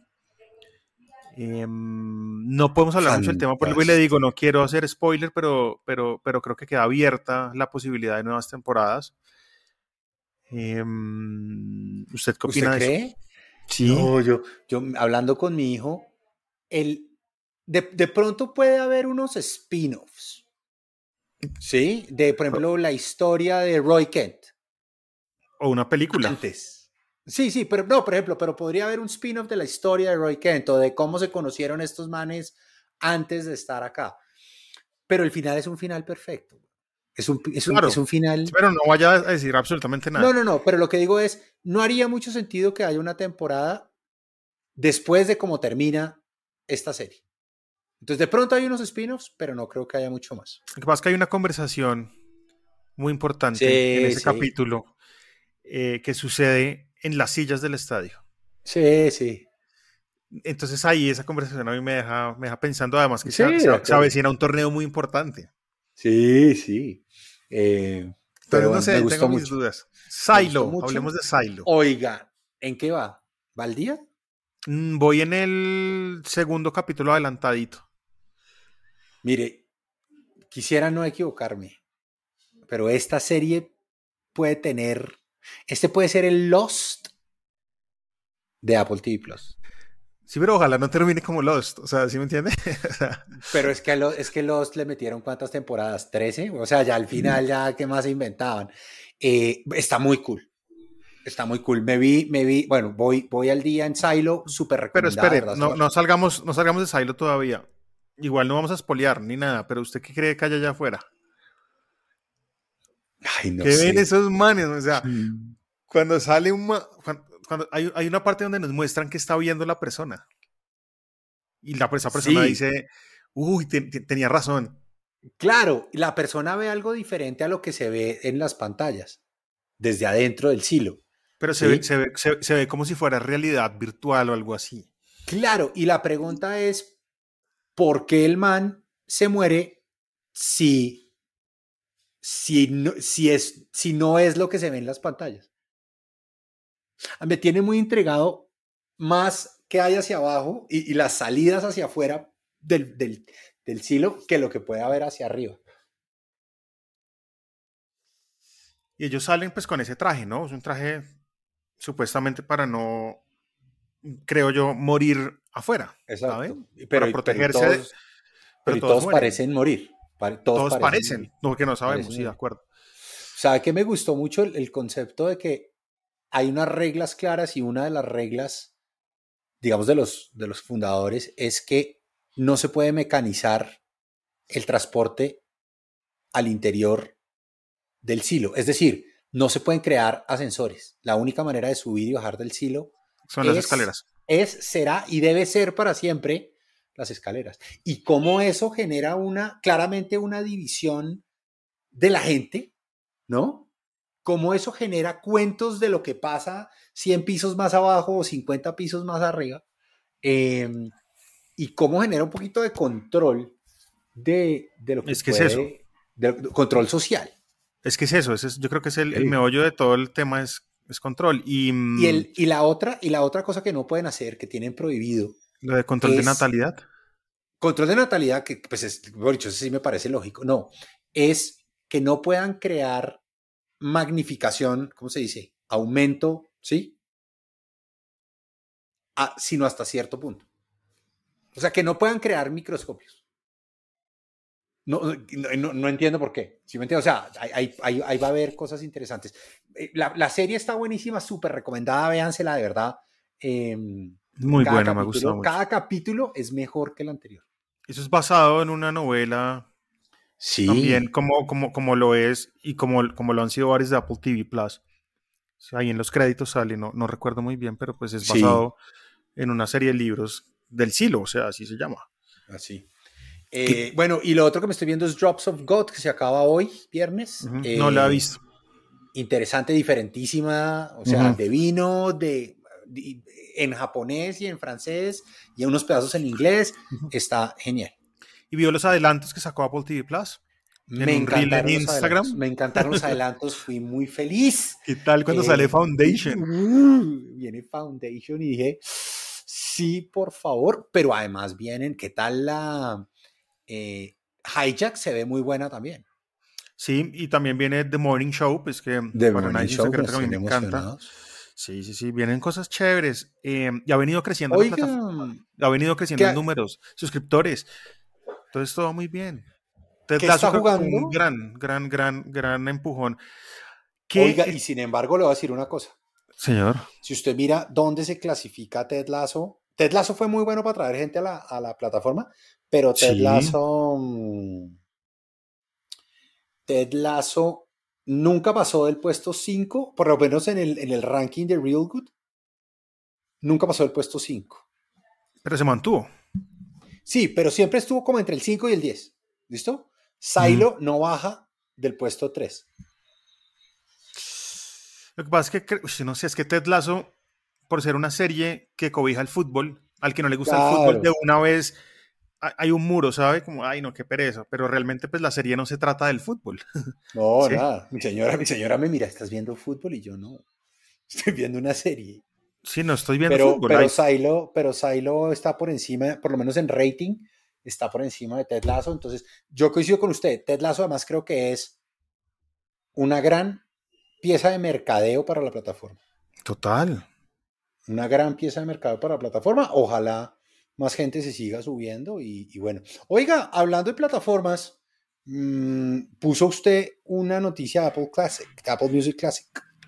Eh, no podemos hablar mucho del tema, por lo le digo, Fantástico. no quiero hacer spoiler, pero, pero, pero creo que queda abierta la posibilidad de nuevas temporadas. Eh, ¿Usted qué ¿Usted opina de eso? cree? Sí, No, yo, yo hablando con mi hijo, el, de, de pronto puede haber unos spin-offs, ¿sí? De, por ejemplo, la historia de Roy Kent, o una película. antes. Sí, sí, pero no, por ejemplo, pero podría haber un spin-off de la historia de Roy Kent o de cómo se conocieron estos manes antes de estar acá. Pero el final es un final perfecto. Es un, es un, es Claro, un final. pero no vaya a decir absolutamente No, nada. no, no, pero lo que digo es, no haría mucho sentido que haya una temporada después de cómo termina esta serie. Entonces, de pronto hay unos spin-offs, pero no creo que haya mucho más. Lo que pasa es que hay una conversación muy importante en Sí, ese sí. capítulo eh, que sucede en las sillas del estadio. Sí, sí. Entonces ahí esa conversación a mí me deja, me deja pensando, además que Sí, se, se, de se acuerdo. avecina un torneo muy importante. Sí, sí. Eh, pero Entonces, no bueno, me sé, tengo gustó mis mucho. dudas. Me gustó Silo, hablemos mucho. de Silo. Oiga, ¿en qué va? ¿Va al día? Mm, Voy en el segundo capítulo adelantadito. Mire, quisiera no equivocarme, pero esta serie puede tener, este puede ser el Lost de Apple T V Plus. Sí, pero ojalá no termine como Lost. O sea, ¿sí me entiende? O sea, Pero es que, lo, es que Lost le metieron cuántas temporadas, trece, o sea, ya al final ya qué más se inventaban. Eh, está muy cool, está muy cool. Me vi, me vi, bueno, voy, voy al día en Silo, súper pero recomendada, espere, ¿verdad? no, no, salgamos, no salgamos de Silo todavía. Igual no vamos a espolear ni nada, pero ¿usted qué cree que hay allá afuera? Ay, no ¿Qué ven sé. esos manes? O sea, cuando sale un... ma- Cuando, cuando hay, hay una parte donde nos muestran que está viendo la persona. Y la, esa persona Sí, dice, uy, te- te- tenía razón. claro, la persona ve algo diferente a lo que se ve en las pantallas, desde adentro del silo, Pero se ve, ¿sí? se ve, se, se ve como si fuera realidad virtual o algo así. Claro, y la pregunta es, ¿por qué el man se muere si, si, no, si, es, si no es lo que se ve en las pantallas? Me tiene muy intrigado más que hay hacia abajo y, y las salidas hacia afuera del, del, del silo que lo que puede haber hacia arriba. Y ellos salen pues con ese traje, ¿no? Es un traje supuestamente para no, creo yo, morir afuera, Exacto. ¿saben? Pero, Para pero y protegerse, de- todos, pero pero y todos todos mueren. parecen morir. Todos Todos parecen morir. parecen, no que no Parecen sabemos, sí, de morir. acuerdo. ¿Sabe qué me gustó mucho el, el concepto de que hay unas reglas claras y una de las reglas, digamos, de los, de los fundadores es que no se puede mecanizar el transporte al interior del silo. Es decir, no se pueden crear ascensores. La única manera de subir y bajar del silo son es, las escaleras. Es, será y debe ser para siempre las escaleras. Y cómo eso genera una, claramente una división de la gente, ¿no? Cómo eso genera cuentos de lo que pasa cien pisos más abajo o cincuenta pisos más arriba. Eh, y cómo genera un poquito de control de, de lo que, es que puede, es eso. De, de control social. Es que es eso, es, es, yo creo que es el, el meollo de todo el tema, es, es control. Y, y, el, y, la otra, y la otra cosa que no pueden hacer, que tienen prohibido. Lo de control de natalidad. Control de natalidad, que pues es, por dicho, eso sí me parece lógico. No, es que no puedan crear magnificación, ¿cómo se dice? Aumento, ¿sí? A, sino hasta cierto punto. O sea, que no puedan crear microscopios. No, no, no entiendo por qué. ¿Sí me entiendo? O sea, ahí, ahí, ahí va a haber cosas interesantes. La, la serie está buenísima, súper recomendada, véansela de verdad. Eh, Muy buena, capítulo, me ha gustado mucho. Cada capítulo es mejor que el anterior. Eso es basado en una novela. Sí. También como, como, como lo es y como, como lo han sido varios de Apple T V Plus. O sea, ahí en los créditos sale, no, no recuerdo muy bien, pero pues es basado sí. en una serie de libros del Silo, o sea, así se llama. Así. Eh, bueno, y lo otro que me estoy viendo es Drops of God, que se acaba hoy, viernes. Uh-huh. Eh, no la he visto. Interesante, diferentísima, o sea, uh-huh. de vino, de, de, en japonés y en francés, y unos pedazos en inglés. Uh-huh. Está genial. ¿Y vio los adelantos que sacó Apple T V Plus? Me encantaron, en Instagram. me encantaron los adelantos, fui muy feliz. ¿Qué tal cuando eh, sale Foundation? Uh, viene Foundation y dije, sí, por favor, pero además vienen, ¿qué tal la... Eh, Hijack se ve muy buena también. Sí, y también viene The Morning Show, pues que The para Morning Show, secreto que a mí me encanta. Sí, sí, sí, vienen cosas chéveres. Eh, y ha venido creciendo Oiga, la plataforma, ha venido creciendo en números, suscriptores. Entonces todo muy bien. ¿Qué está jugando? Un gran, gran, gran, gran empujón. ¿Qué? Oiga, y sin embargo le voy a decir una cosa. Señor. Si usted mira dónde se clasifica Ted Lasso, Ted Lasso fue muy bueno para traer gente a la, a la plataforma, pero Ted sí. Lasso... Ted Lasso nunca pasó del puesto cinco, por lo menos en el, en el ranking de Real Good, nunca pasó del puesto cinco. Pero se mantuvo. Sí, pero siempre estuvo como entre el cinco y el diez. ¿Listo? Silo mm. no baja del puesto tres. Lo que pasa es que, no sé, es que Ted Lasso, por ser una serie que cobija el fútbol, al que no le gusta claro. el fútbol, de una vez hay un muro, ¿sabe? Como, ay, no, qué pereza. Pero realmente, pues, la serie no se trata del fútbol. No, ¿sí? Nada. Mi señora, mi señora me mira, ¿estás viendo fútbol? Y yo no. Estoy viendo una serie. Sí, no estoy viendo pero, fútbol. Pero Silo, pero Silo está por encima, por lo menos en rating, está por encima de Ted Lasso. Entonces, yo coincido con usted. Ted Lasso, además, creo que es una gran pieza de mercadeo para la plataforma. Total. Una gran pieza de mercadeo para la plataforma. Ojalá más gente se siga subiendo y, y bueno. Oiga, hablando de plataformas, mmm, puso usted una noticia de Apple Classic, Apple Music Classic.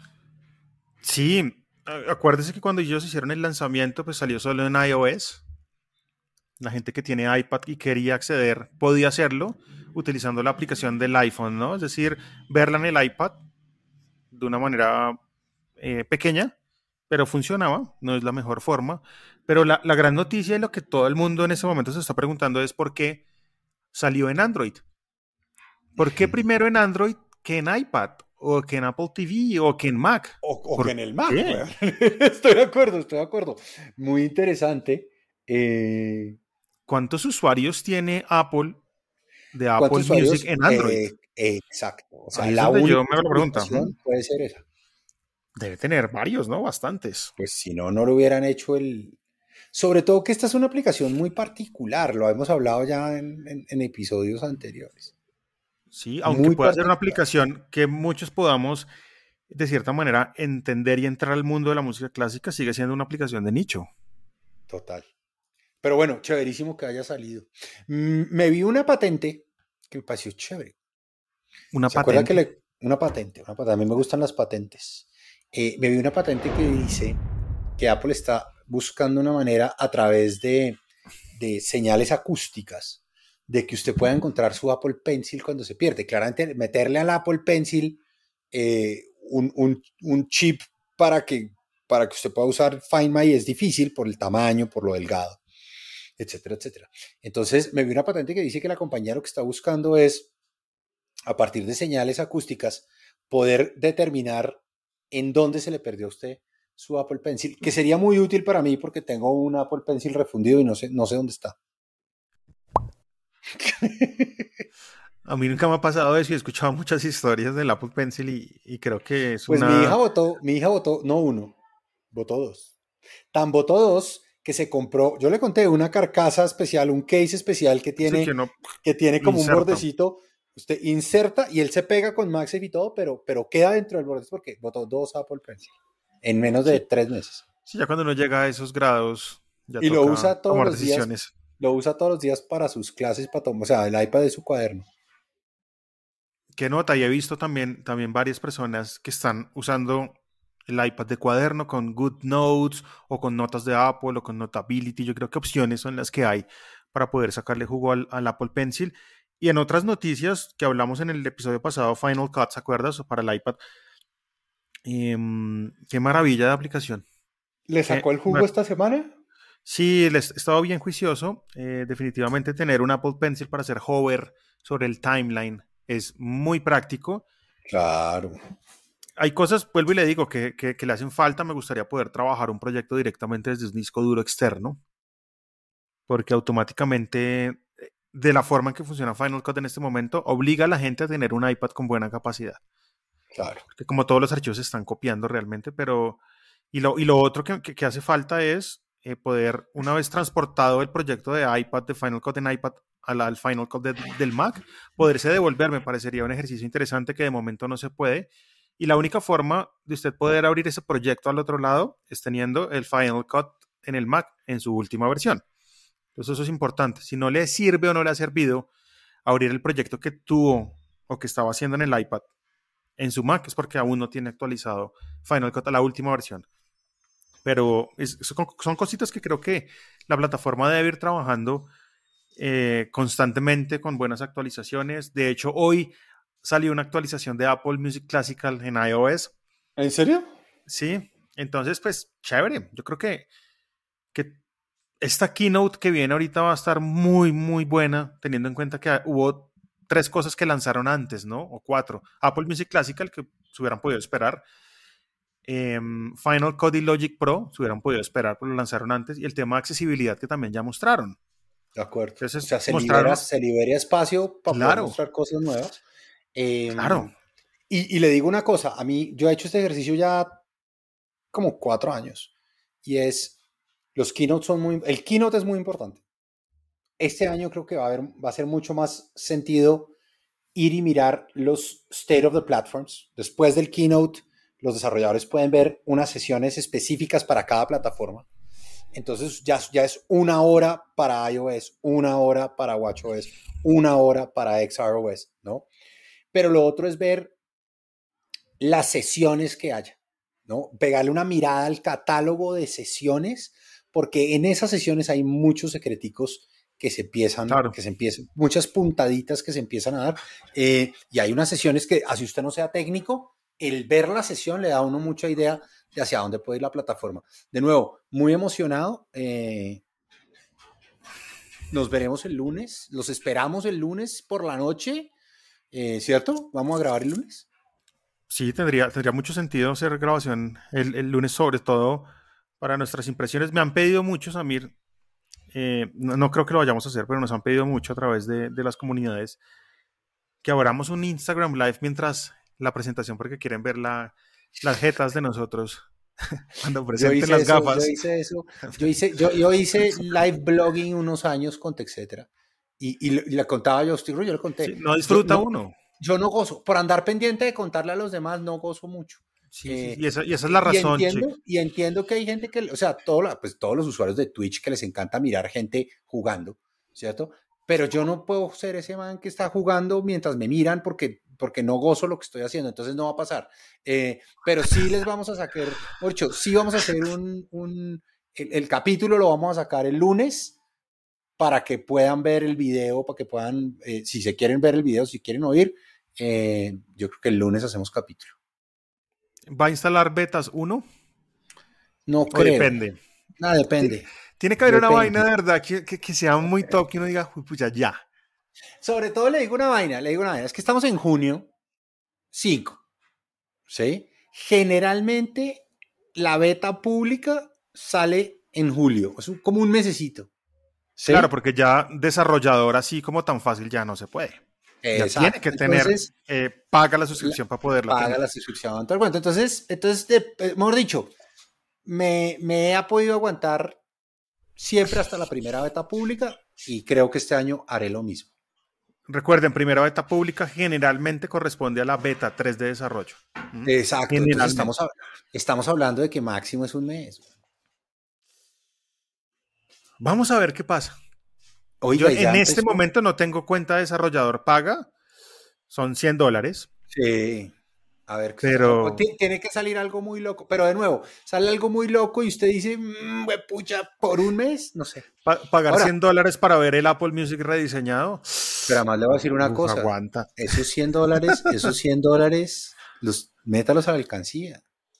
Sí, acuérdese que cuando ellos hicieron el lanzamiento, pues salió solo en iOS. La gente que tiene iPad y quería acceder podía hacerlo utilizando la aplicación del iPhone, ¿no? Es decir, verla en el iPad de una manera eh, pequeña, pero funcionaba, no es la mejor forma. Pero la, la gran noticia y lo que todo el mundo en ese momento se está preguntando es por qué salió en Android. ¿Por qué primero en Android que en iPad? O que en Apple T V o que en Mac. O, o que en el Mac. Estoy de acuerdo, estoy de acuerdo. Muy interesante. Eh... ¿Cuántos usuarios tiene Apple de Apple Music en Android? Eh, exacto. O sea, ahí la única yo me lo pregunto. Puede ser esa. Debe tener varios, ¿no? Bastantes. Pues si no, no lo hubieran hecho el... Sobre todo que esta es una aplicación muy particular. Lo hemos hablado ya en, en, en episodios anteriores. Sí, aunque muy pueda ser una aplicación que muchos podamos, de cierta manera, entender y entrar al mundo de la música clásica, sigue siendo una aplicación de nicho. Total. Pero bueno, chéverísimo que haya salido. Mm, me vi una patente que me pareció chévere. ¿Una ¿Se patente? acuerda que le... Una patente, una patente. A mí me gustan las patentes. Eh, me vi una patente que dice que Apple está buscando una manera a través de, de señales acústicas de que usted pueda encontrar su Apple Pencil cuando se pierde. Claramente, meterle al Apple Pencil eh, un, un, un chip para que, para que usted pueda usar Find My es difícil por el tamaño, por lo delgado, etcétera, etcétera. Entonces, me vi una patente que dice que la compañía lo que está buscando es, a partir de señales acústicas, poder determinar en dónde se le perdió a usted su Apple Pencil, que sería muy útil para mí porque tengo un Apple Pencil refundido y no sé, no sé dónde está. A mí nunca me ha pasado eso y he escuchado muchas historias del Apple Pencil y, y creo que es Pues mi hija una... votó, mi hija votó, no uno, votó dos. Tan votó dos que se compró, yo le conté una carcasa especial, un case especial que Sí, que tiene, uno que tiene lo como un inserta. bordecito, usted inserta y él se pega con MagSafe y todo, pero, pero queda dentro del bordecito porque votó dos Apple Pencil en menos de Sí, tres meses. sí, ya cuando uno llega a esos grados ya Y lo toca usa todos tomar los días, decisiones. lo usa todos los días para sus clases, para tomar, o sea, el iPad de su cuaderno. ¿Qué nota? Y he visto también, también varias personas que están usando el iPad de cuaderno con GoodNotes o con notas de Apple o con Notability. Yo creo que opciones son las que hay para poder sacarle jugo al, al Apple Pencil. Y en otras noticias que hablamos en el episodio pasado, Final Cut, ¿se acuerdas? Para el iPad. Eh, qué maravilla de aplicación. ¿Le sacó Qué el jugo mar- esta semana? sí, les he estado bien juicioso. Eh, definitivamente tener un Apple Pencil para hacer hover sobre el timeline es muy práctico. Claro. Hay cosas, vuelvo y le digo, que, que, que le hacen falta. Me gustaría poder trabajar un proyecto directamente desde un disco duro externo, porque automáticamente, eh, de la forma en que funciona Final Cut en este momento, obliga a la gente a tener un iPad con buena capacidad. Claro. Porque como todos los archivos se están copiando realmente, pero... Y lo, y lo otro que, que, que hace falta es eh, poder, una vez transportado el proyecto de iPad, de Final Cut en iPad, al, al Final Cut de, del Mac, poderse devolver. Me parecería un ejercicio interesante que de momento no se puede. Y la única forma de usted poder abrir ese proyecto al otro lado es teniendo el Final Cut en el Mac en su última versión. Entonces eso es importante. Si no le sirve o no le ha servido abrir el proyecto que tuvo o que estaba haciendo en el iPad en su Mac, es porque aún no tiene actualizado Final Cut a la última versión. Pero es, son, son cositas que creo que la plataforma debe ir trabajando eh, constantemente con buenas actualizaciones. De hecho, hoy salió una actualización de Apple Music Classical en iOS. ¿En serio? Sí, entonces pues chévere. Yo creo que, que esta keynote que viene ahorita va a estar muy, muy buena, teniendo en cuenta que hubo tres cosas que lanzaron antes, ¿no? O cuatro. Apple Music Classical, que se hubieran podido esperar. Eh, Final Cut y Logic Pro, se hubieran podido esperar, pero lo lanzaron antes. Y el tema de accesibilidad que también ya mostraron. De acuerdo. O Entonces, sea, se libera, mostraron, se libera espacio para poder claro, mostrar cosas nuevas. Eh, claro. y, y le digo una cosa, a mí, yo he hecho este ejercicio ya como cuatro años. Y es, los keynotes son muy, el keynote es muy importante. Este año creo que va a, haber, va a ser mucho más sentido ir y mirar los State of the Platforms. Después del keynote, los desarrolladores pueden ver unas sesiones específicas para cada plataforma. Entonces ya, ya es una hora para iOS, una hora para watchOS, una hora para XROS, ¿no? Pero lo otro es ver las sesiones que haya, ¿no? Pegarle una mirada al catálogo de sesiones, porque en esas sesiones hay muchos secreticos que se empiezan, Claro. que se empiezan, muchas puntaditas que se empiezan a dar, eh, y hay unas sesiones que, así usted no sea técnico, el ver la sesión le da a uno mucha idea de hacia dónde puede ir la plataforma. De nuevo, muy emocionado, eh, nos veremos el lunes, los esperamos el lunes por la noche, eh, ¿cierto? ¿Vamos a grabar el lunes? Sí, tendría, tendría mucho sentido hacer grabación el, el lunes, sobre todo para nuestras impresiones. Me han pedido mucho, Samir, eh, no, no creo que lo vayamos a hacer, pero nos han pedido mucho a través de, de las comunidades que abramos un Instagram Live mientras la presentación, porque quieren ver la, las jetas de nosotros cuando Yo presenten hice las eso, yo gafas. hice eso, yo hice, yo, yo hice live blogging unos años con TechCetera y, y, y le contaba yo, yo le conté, Sí, no yo disfruta no, uno. yo no gozo, por andar pendiente de contarle a los demás, no gozo mucho. Sí, sí, Eh, y, esa, y esa es la y razón, chico. entiendo, y entiendo que hay gente que, o sea, todo la, pues, todos los usuarios de Twitch que les encanta mirar gente jugando, ¿cierto? Pero yo no puedo ser ese man que está jugando mientras me miran porque, porque no gozo lo que estoy haciendo, entonces no va a pasar. Eh, pero sí les vamos a sacar, Orcho, sí vamos a hacer un, un el, el capítulo lo vamos a sacar el lunes para que puedan ver el video, para que puedan, eh, si se quieren ver el video, si quieren oír, eh, yo creo que el lunes hacemos capítulo. ¿Va a instalar betas uno? No ¿O creo. depende? No, depende. Tiene que haber Depende. una vaina de verdad que, que, que sea muy top, que uno diga, uy, pues ya, ya. Sobre todo le digo una vaina, le digo una vaina, es que estamos en junio cinco, ¿sí? Generalmente la beta pública sale en julio, es un, como un mesecito. ¿Sí? Claro, porque ya desarrollador así como tan fácil ya no se puede. Ya Exacto. tiene que tener, Entonces, eh, paga la suscripción la, para poderlo paga tener. la suscripción. Todo el cuento. Entonces, entonces de, eh, mejor dicho, me, me ha podido aguantar siempre hasta la primera beta pública y creo que este año haré lo mismo. Recuerden, primera beta pública generalmente corresponde a la beta tres de desarrollo. ¿Mm? Exacto. Entonces estamos, estamos hablando de que máximo es un mes. Vamos a ver qué pasa. Oiga, Yo en este momento no tengo cuenta de desarrollador paga. Son cien dólares. Sí. A ver, pero tiene que salir algo muy loco. Pero de nuevo, sale algo muy loco y usted dice, mmm, pucha, por un mes, no sé. Pa pagar Ahora, cien dólares para ver el Apple Music rediseñado. Pero además le voy a decir una Uf, cosa. Aguanta. Esos cien dólares, esos cien dólares, los, métalos a la alcancía.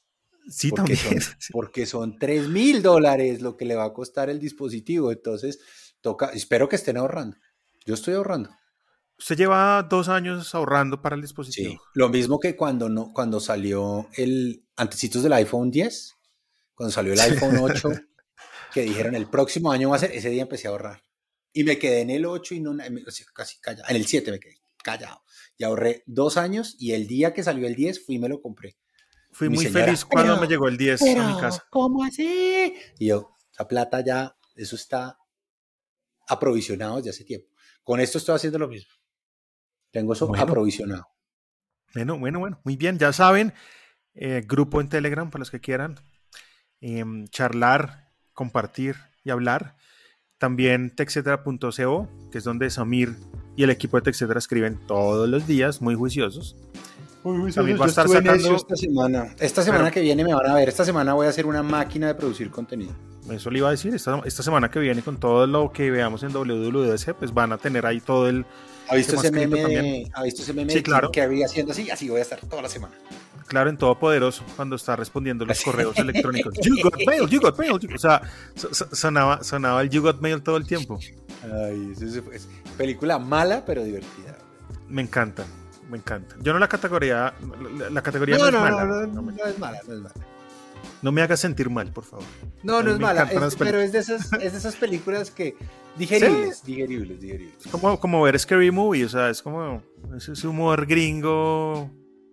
Sí, porque también. Son, porque son tres mil dólares lo que le va a costar el dispositivo. Entonces, toca, espero que estén ahorrando. Yo estoy ahorrando. Usted lleva dos años ahorrando para el dispositivo. Sí, lo mismo que cuando, no, cuando salió el antecitos del iPhone diez, cuando salió el iPhone ocho, que dijeron el próximo año va a ser, ese día empecé a ahorrar. Y me quedé en el ocho y no, casi callado. En el siete me quedé callado. Y ahorré dos años y el día que salió el diez fui y me lo compré. Fui muy señora, feliz cuando pero, me llegó el diez pero, a mi casa. ¿Cómo así? Y yo, esa plata ya, eso está aprovisionado desde hace tiempo. Con esto estoy haciendo lo mismo. Tengo eso bueno, aprovisionado. Bueno, bueno, bueno. Muy bien, ya saben. Eh, grupo en Telegram para los que quieran eh, charlar, compartir y hablar. También texetera punto co, que es donde Samir y el equipo de Texetera escriben todos los días, muy juiciosos. Muy juiciosos. Samir va a estar sacando esta semana. Esta semana Pero, que viene me van a ver. Esta semana voy a hacer una máquina de producir contenido. Eso le iba a decir. Esta, esta semana que viene, con todo lo que veamos en W W D C, pues van a tener ahí todo el. ¿Ha visto ese meme de, ¿ha visto ese meme sí, de claro. que había haciendo así? Así voy a estar toda la semana. Claro, en Todopoderoso, cuando está respondiendo los correos electrónicos. You got mail, you got mail. O sea, sonaba, sonaba el You got mail todo el tiempo. Ay, eso es, es película mala, pero divertida. Me encanta, me encanta. Yo no la categoría, la, la categoría no, no, no, es mala. No, no, no, no, no es mala, no es mala. No me hagas sentir mal, por favor. No, no es mala, es, pero es de, esas, es de esas películas que digeribles, ¿sí? digeribles, digeribles. Es como, como ver Scary Movie, o sea, es como ese humor gringo.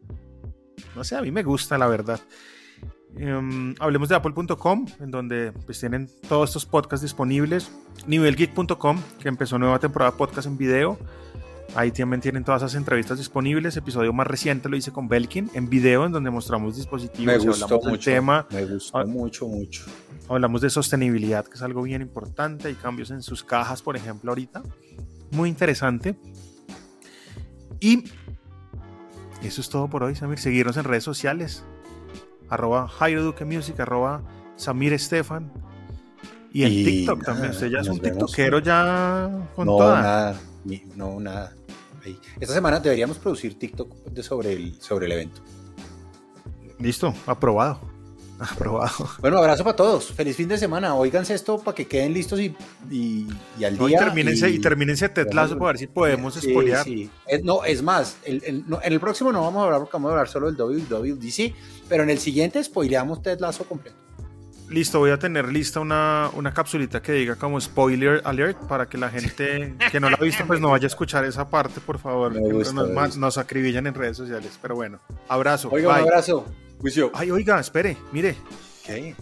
No sé, a mí me gusta, la verdad. Um, hablemos de apple punto com, en donde pues tienen todos estos podcasts disponibles. nivel geek punto com, que empezó nueva temporada de podcast en video. Ahí también tienen todas esas entrevistas disponibles. Episodio más reciente lo hice con Belkin en video, en donde mostramos dispositivos. Me gustó hablamos mucho, del tema. me gustó ah, mucho, mucho. Hablamos de sostenibilidad, que es algo bien importante. Hay cambios en sus cajas, por ejemplo, ahorita. Muy interesante. Y eso es todo por hoy, Samir. Seguirnos en redes sociales. Arroba Jairo Duque Music, arroba Samir Estefan. Y en y TikTok nada, también. Usted ya es un tiktokero ya con no, toda. Nada, no, nada. Esta semana deberíamos producir TikTok de sobre, el, sobre el evento. Listo, aprobado. Aprobado. Bueno, abrazo para todos. Feliz fin de semana. Óiganse esto para que queden listos y, y, y al no, día. Y termínense, y, y termínense Ted Lasso para ver si podemos sí, spoilear. Sí. Es, no, es más, el, el, no, en el próximo no vamos a hablar porque vamos a hablar solo del W W D C, pero en el siguiente spoileamos Ted Lasso completo. Listo, voy a tener lista una, una capsulita que diga como spoiler alert para que la gente que no la ha visto pues no vaya a escuchar esa parte, por favor. Me gusta, nos, me gusta. nos acribillan en redes sociales, pero bueno, abrazo. Oiga, bye. Un abrazo. Juicio. Ay, oiga, espere, mire. ¿Qué?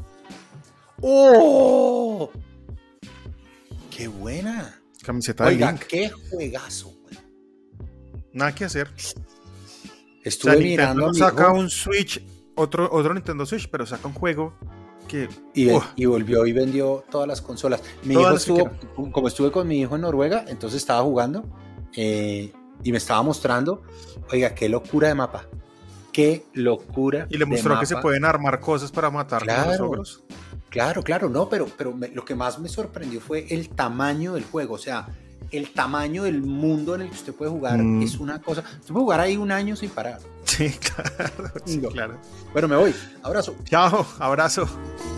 ¡Oh! ¡Qué buena! Camiseta oiga, de Link. ¡Qué juegazo! Güey. Nada que hacer. Estuve o sea, mirando. Nintendo saca un Switch, otro, otro Nintendo Switch, pero saca un juego que y, uh, y volvió y vendió todas las consolas. Mi hijo estuvo, como estuve con mi hijo en Noruega, entonces estaba jugando eh, y me estaba mostrando, oiga, qué locura de mapa, qué locura. Y le mostró de que mapa. Se pueden armar cosas para matar claro, a los ogros. Claro, claro, no, pero, pero me, lo que más me sorprendió fue el tamaño del juego, o sea, el tamaño del mundo en el que usted puede jugar mm. es una cosa. Usted puede jugar ahí un año sin parar. Sí, claro. Sí, no. claro. Bueno, me voy. Abrazo. Chao, abrazo.